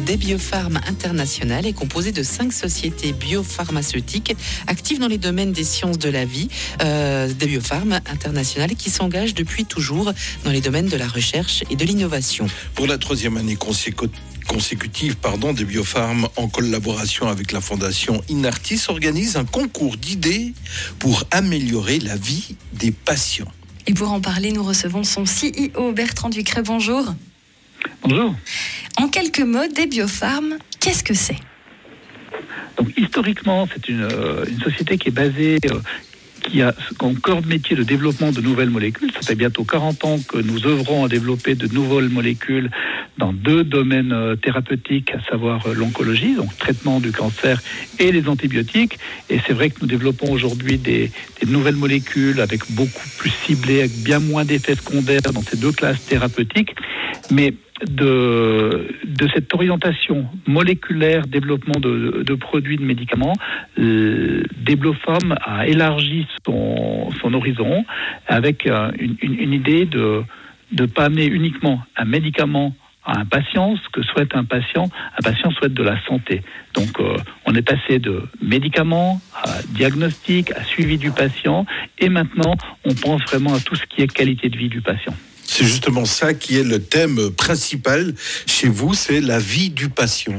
Debiopharm International est composé de 5 sociétés biopharmaceutiques actives dans les domaines des sciences de la vie. Debiopharm International qui s'engage depuis toujours dans les domaines de la recherche et de l'innovation. Pour la 3e année consécutive, Debiopharm, en collaboration avec la fondation Inartis, organise un concours d'idées pour améliorer la vie des patients. Et pour en parler, nous recevons son CEO, Bertrand Ducret. Bonjour. Bonjour. En quelques mots, Debiopharm, qu'est-ce que c'est ? Donc, historiquement, c'est une société qui est basée, qui a comme corps de métier le développement de nouvelles molécules. Ça fait bientôt 40 ans que nous œuvrons à développer de nouvelles molécules dans 2 domaines thérapeutiques, à savoir l'oncologie, donc traitement du cancer, et les antibiotiques. Et c'est vrai que nous développons aujourd'hui des nouvelles molécules avec beaucoup plus ciblées, avec bien moins d'effets secondaires dans ces 2 classes thérapeutiques. Mais de cette orientation moléculaire, développement de produits, de médicaments, Debiopharm a élargi son horizon avec une idée de ne pas amener uniquement un médicament à un patient, ce que souhaite un patient souhaite de la santé. Donc on est passé de médicaments à diagnostic, à suivi du patient, et maintenant on pense vraiment à tout ce qui est qualité de vie du patient. C'est justement ça qui est le thème principal chez vous, c'est la vie du patient.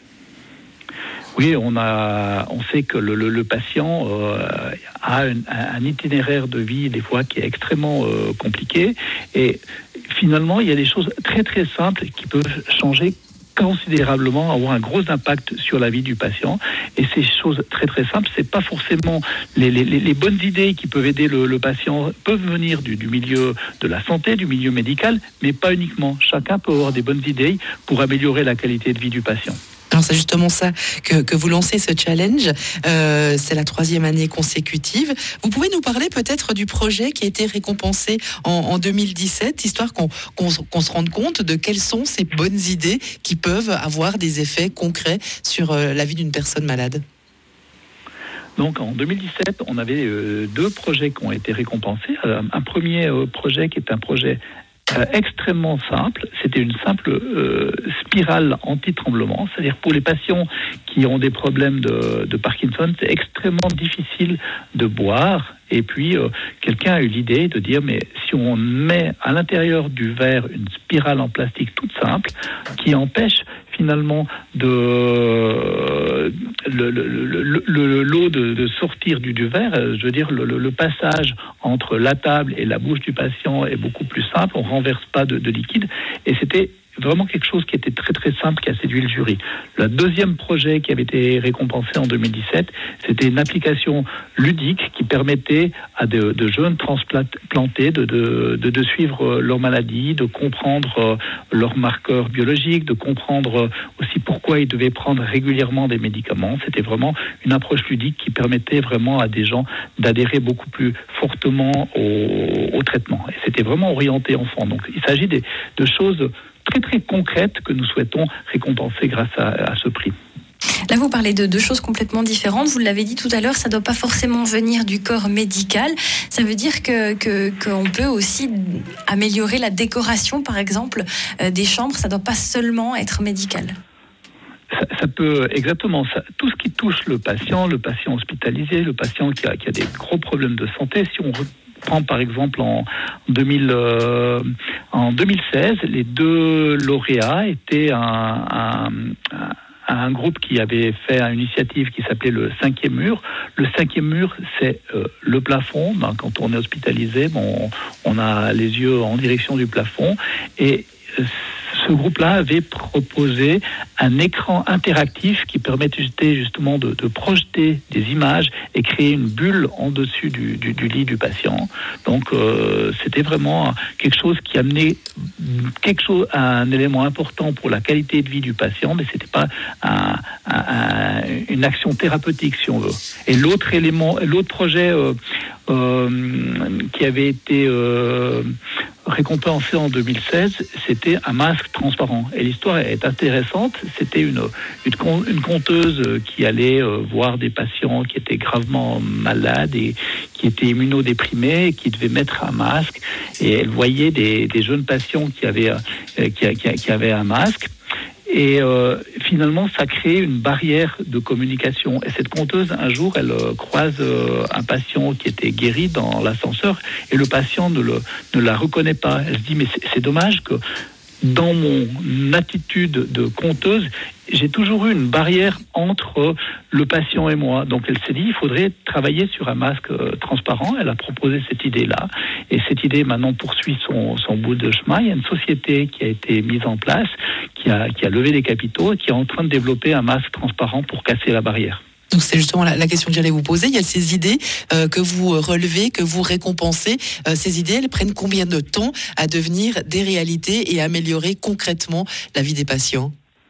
Oui, on sait que le patient a un itinéraire de vie des fois qui est extrêmement compliqué, et finalement il y a des choses très très simples qui peuvent changer considérablement, avoir un gros impact sur la vie du patient. Et ces choses très très simples, c'est pas forcément les bonnes idées qui peuvent aider le patient, peuvent venir du milieu de la santé, du milieu médical, mais pas uniquement. Chacun peut avoir des bonnes idées pour améliorer la qualité de vie du patient. Alors c'est justement ça que vous lancez, ce challenge. C'est la 3e année consécutive. Vous pouvez nous parler peut-être du projet qui a été récompensé en 2017, histoire qu'on se rende compte de quelles sont ces bonnes idées qui peuvent avoir des effets concrets sur la vie d'une personne malade. Donc en 2017, on avait 2 projets qui ont été récompensés. Un premier projet qui est un projet extrêmement simple, c'était une simple spirale anti-tremblement, c'est-à-dire pour les patients qui ont des problèmes de Parkinson, c'est extrêmement difficile de boire. Et puis quelqu'un a eu l'idée de dire, mais si on met à l'intérieur du verre une spirale en plastique toute simple qui empêche finalement l'eau de sortir du verre, je veux dire le passage entre la table et la bouche du patient est beaucoup plus simple, on renverse pas de liquide, et c'était vraiment quelque chose qui était très très simple, qui a séduit le jury. Le 2e projet qui avait été récompensé en 2017, c'était une application ludique qui permettait à de jeunes transplantés de suivre leur maladie, de comprendre leurs marqueurs biologiques, de comprendre aussi pourquoi ils devaient prendre régulièrement des médicaments. C'était vraiment une approche ludique qui permettait vraiment à des gens d'adhérer beaucoup plus fortement au traitement. Et c'était vraiment orienté enfant. Donc il s'agit de choses très très concrètes que nous souhaitons récompenser grâce à ce prix. Là, vous parlez de 2 choses complètement différentes. Vous l'avez dit tout à l'heure, ça ne doit pas forcément venir du corps médical. Ça veut dire qu'on peut aussi améliorer la décoration, par exemple, des chambres. Ça ne doit pas seulement être médical. Ça peut, exactement, tout ce qui touche le patient hospitalisé, le patient qui a des gros problèmes de santé. Si on prend par exemple en 2016, les 2 lauréats étaient un groupe qui avait fait une initiative qui s'appelait le 5e mur. Le 5e mur, c'est le plafond. Quand on est hospitalisé, on a les yeux en direction du plafond, et ce groupe-là avait proposé un écran interactif qui permettait justement de projeter des images et créer une bulle en dessus du lit du patient. Donc c'était vraiment quelque chose qui amenait un élément important pour la qualité de vie du patient, mais c'était pas une action thérapeutique, si on veut. Et l'autre projet qui avait été récompensé en 2016, c'était un masque transparent. Et l'histoire est intéressante. C'était une conteuse qui allait voir des patients qui étaient gravement malades et qui étaient immunodéprimés et qui devaient mettre un masque. Et elle voyait des jeunes patients qui avaient un masque. Et finalement, ça crée une barrière de communication. Et cette conteuse, un jour, elle croise un patient qui était guéri dans l'ascenseur et le patient ne la reconnaît pas. Elle se dit, mais c'est dommage que dans mon attitude de conteuse, j'ai toujours eu une barrière entre le patient et moi. Donc elle s'est dit, il faudrait travailler sur un masque transparent. Elle a proposé cette idée-là. Et cette idée maintenant poursuit son bout de chemin. Il y a une société qui a été mise en place, qui a levé des capitaux et qui est en train de développer un masque transparent pour casser la barrière. Donc c'est justement la question que j'allais vous poser. Il y a ces idées que vous relevez, que vous récompensez. Ces idées, elles prennent combien de temps à devenir des réalités et à améliorer concrètement la vie des patients ?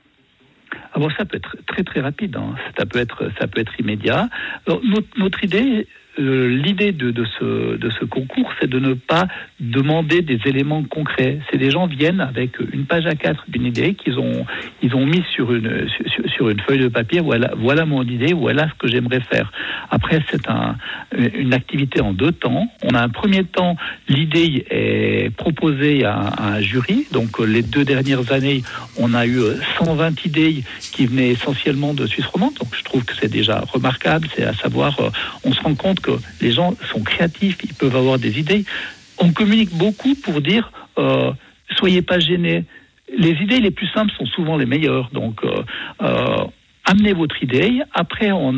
Alors ça peut être très très rapide, hein. Ça peut être immédiat. Alors, notre idée, l'idée de ce concours, c'est de ne pas demander des éléments concrets. C'est des gens viennent avec une page A4 d'une idée qu'ils ont mis sur une feuille de papier. Voilà mon idée, voilà ce que j'aimerais faire. Après, c'est une activité en 2 temps. On a un premier temps, l'idée est proposée à un jury. Donc les 2 dernières années, on a eu 120 idées qui venaient essentiellement de Suisse romande. Donc je trouve que c'est déjà remarquable. C'est à savoir, on se rend compte que les gens sont créatifs, ils peuvent avoir des idées. On communique beaucoup pour dire soyez pas gênés. Les idées les plus simples sont souvent les meilleures. Donc amenez votre idée. Après, on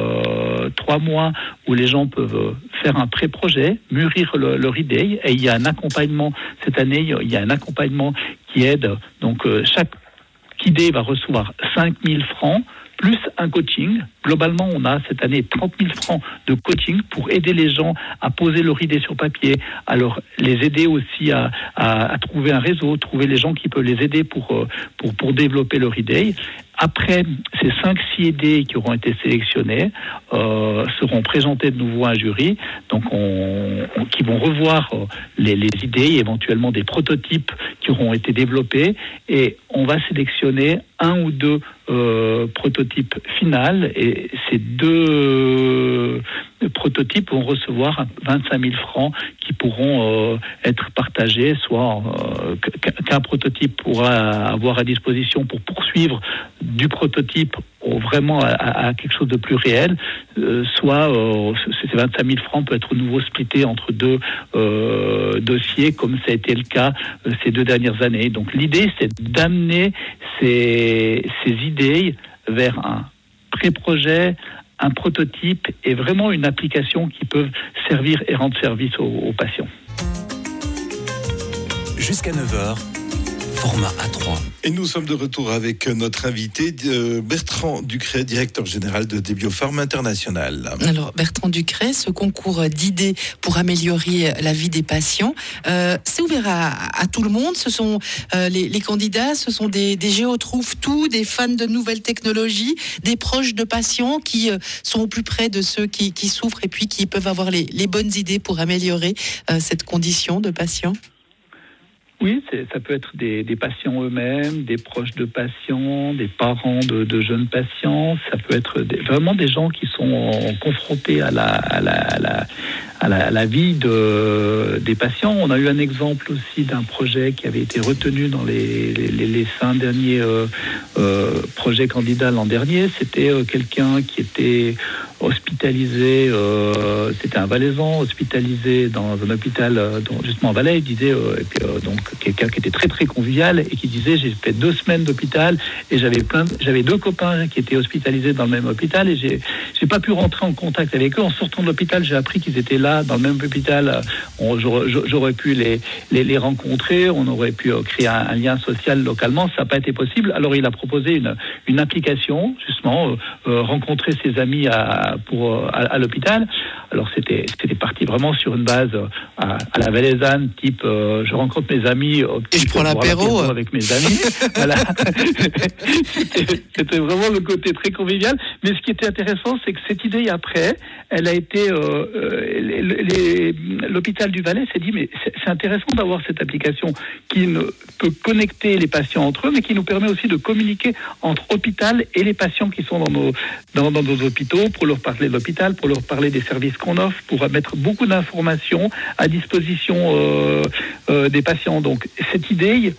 a 3 mois où les gens peuvent faire un pré-projet, mûrir leur idée. Et il y a un accompagnement. Cette année, il y a un accompagnement qui aide. Donc chaque idée va recevoir 5 000 francs plus un coaching. Globalement, on a cette année 30 000 francs de coaching pour aider les gens à poser leur idée sur papier, alors les aider aussi à trouver un réseau, trouver les gens qui peuvent les aider pour développer leur idée. Après, ces 5-6 idées qui auront été sélectionnées seront présentées de nouveau à un jury, donc qui vont revoir les idées, éventuellement des prototypes qui auront été développés, et on va sélectionner 1 ou 2 prototypes finaux, et ces 2 prototypes vont recevoir 25 000 francs qui pourront être partagés, soit qu'un prototype pourra avoir à disposition pour poursuivre du prototype vraiment à quelque chose de plus réel, soit ces 25 000 francs peut être nouveau splitté entre 2 dossiers, comme ça a été le cas ces 2 dernières années. Donc l'idée, c'est d'amener ces idées vers un pré-projet, un prototype et vraiment une application qui peut servir et rendre service aux patients. Jusqu'à 9h, format A3. Et nous sommes de retour avec notre invité Bertrand Ducret, directeur général de Debiopharm International. Alors Bertrand Ducret, ce concours d'idées pour améliorer la vie des patients, c'est ouvert à tout le monde. Ce sont les candidats, ce sont des géotrouve-tout, des fans de nouvelles technologies, des proches de patients qui sont au plus près de ceux qui souffrent et puis qui peuvent avoir les bonnes idées pour améliorer cette condition de patient. Oui, ça peut être des patients eux-mêmes, des proches de patients, des parents de jeunes patients. Ça peut être vraiment des gens qui sont confrontés à la vie des patients. On a eu un exemple aussi d'un projet qui avait été retenu dans les 5 derniers projets candidats l'an dernier. C'était quelqu'un qui était hospitalisé, c'était un Valaisan hospitalisé dans un hôpital justement à Valais. Il disait donc quelqu'un qui était très très convivial et qui disait j'ai fait 2 semaines d'hôpital et j'avais 2 copains qui étaient hospitalisés dans le même hôpital et j'ai pas pu rentrer en contact avec eux. En sortant de l'hôpital, j'ai appris qu'ils étaient là dans le même hôpital. J'aurais pu les rencontrer, on aurait pu créer un lien social localement. Ça n'a pas été possible. Alors il a proposé une application justement, rencontrer ses amis à l'hôpital. Alors c'était parti vraiment sur une base à la valaisanne, type je rencontre mes amis et je prends l'apéro avec mes amis. Voilà. C'était vraiment le côté très convivial. Mais ce qui était intéressant, c'est que cette idée après, elle a été l'hôpital du Valais s'est dit mais c'est intéressant d'avoir cette application qui peut connecter les patients entre eux, mais qui nous permet aussi de communiquer entre hôpital et les patients qui sont dans nos hôpitaux, pour leur parler de l'hôpital, pour leur parler des services qu'on offre, pour mettre beaucoup d'informations à disposition des patients. Donc cette idée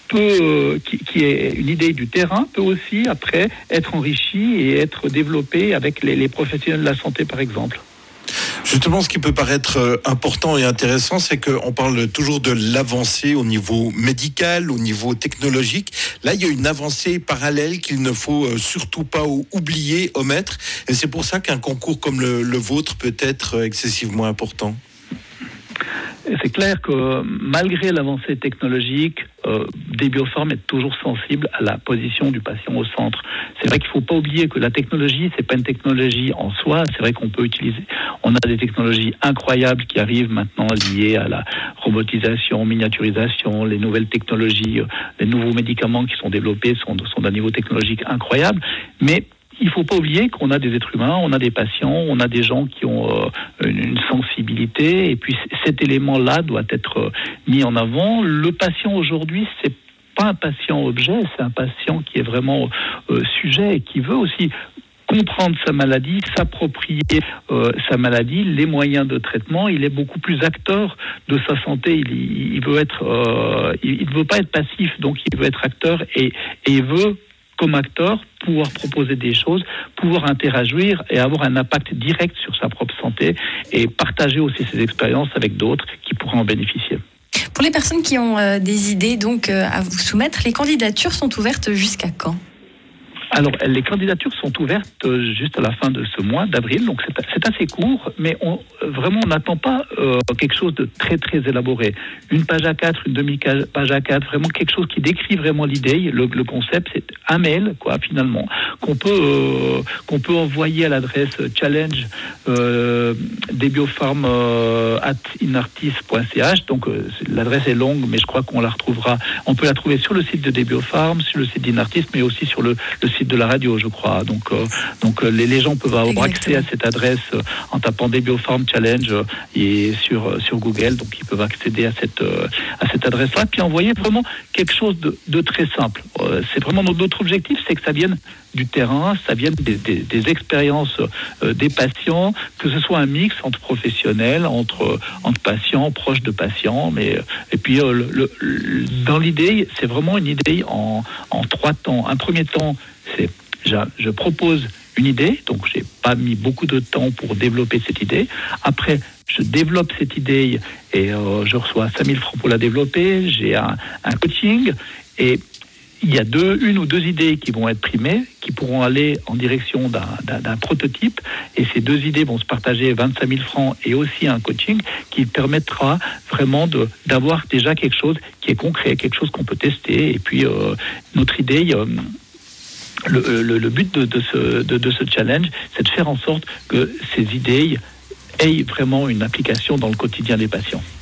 qui est une idée du terrain, peut aussi après être enrichie et être développée avec les professionnels de la santé, par exemple. Justement, ce qui peut paraître important et intéressant, c'est qu'on parle toujours de l'avancée au niveau médical, au niveau technologique. Là, il y a une avancée parallèle qu'il ne faut surtout pas oublier, omettre. Et c'est pour ça qu'un concours comme le vôtre peut être excessivement important. C'est clair que malgré l'avancée technologique, Debiopharm est toujours sensible à la position du patient au centre. C'est vrai qu'il ne faut pas oublier que la technologie, c'est pas une technologie en soi. C'est vrai qu'on peut utiliser. On a des technologies incroyables qui arrivent maintenant liées à la robotisation, miniaturisation, les nouvelles technologies, les nouveaux médicaments qui sont développés sont d'un niveau technologique incroyable. Mais il ne faut pas oublier qu'on a des êtres humains, on a des patients, on a des gens qui ont une sensibilité, et puis cet élément-là doit être mis en avant. Le patient aujourd'hui, c'est pas un patient objet, c'est un patient qui est vraiment sujet et qui veut aussi comprendre sa maladie, s'approprier sa maladie, les moyens de traitement. Il est beaucoup plus acteur de sa santé. Il veut être, il ne veut pas être passif, donc il veut être acteur et il veut, comme acteur, pouvoir proposer des choses, pouvoir interagir et avoir un impact direct sur sa propre santé et partager aussi ses expériences avec d'autres qui pourraient en bénéficier. Pour les personnes qui ont des idées donc à vous soumettre, les candidatures sont ouvertes jusqu'à quand ? Alors, les candidatures sont ouvertes juste à la fin de ce mois d'avril, donc c'est assez court, mais on n'attend pas quelque chose de très très élaboré. Une page A4, une demi-page A4, vraiment quelque chose qui décrit vraiment l'idée. Le concept, c'est un mail, finalement, qu'on peut envoyer à l'adresse challenge debiopharm@inartis.ch. Donc l'adresse est longue, mais je crois qu'on la retrouvera. On peut la trouver sur le site de Debiopharm, sur le site d'Inartis, mais aussi sur le site de la radio, je crois. Donc les gens peuvent avoir accès à cette adresse en tapant Debiopharm Challenge et sur Google. Donc ils peuvent accéder à cette adresse-là, puis envoyer vraiment quelque chose de très simple. C'est vraiment notre objectif, c'est que ça vienne du terrain, ça vienne des expériences des patients, que ce soit un mix entre professionnels, entre patients, proches de patients, et puis dans l'idée, c'est vraiment une idée en 3 temps. Un premier temps, c'est je propose une idée, donc j'ai pas mis beaucoup de temps pour développer cette idée. Après, je développe cette idée et je reçois 5 000 francs pour la développer. J'ai un coaching et il y a une ou deux idées qui vont être primées, qui pourront aller en direction d'un prototype, et ces 2 idées vont se partager 25 000 francs et aussi un coaching qui permettra vraiment d'avoir déjà quelque chose qui est concret, quelque chose qu'on peut tester. Et puis notre idée, le but de ce challenge, c'est de faire en sorte que ces idées aient vraiment une application dans le quotidien des patients.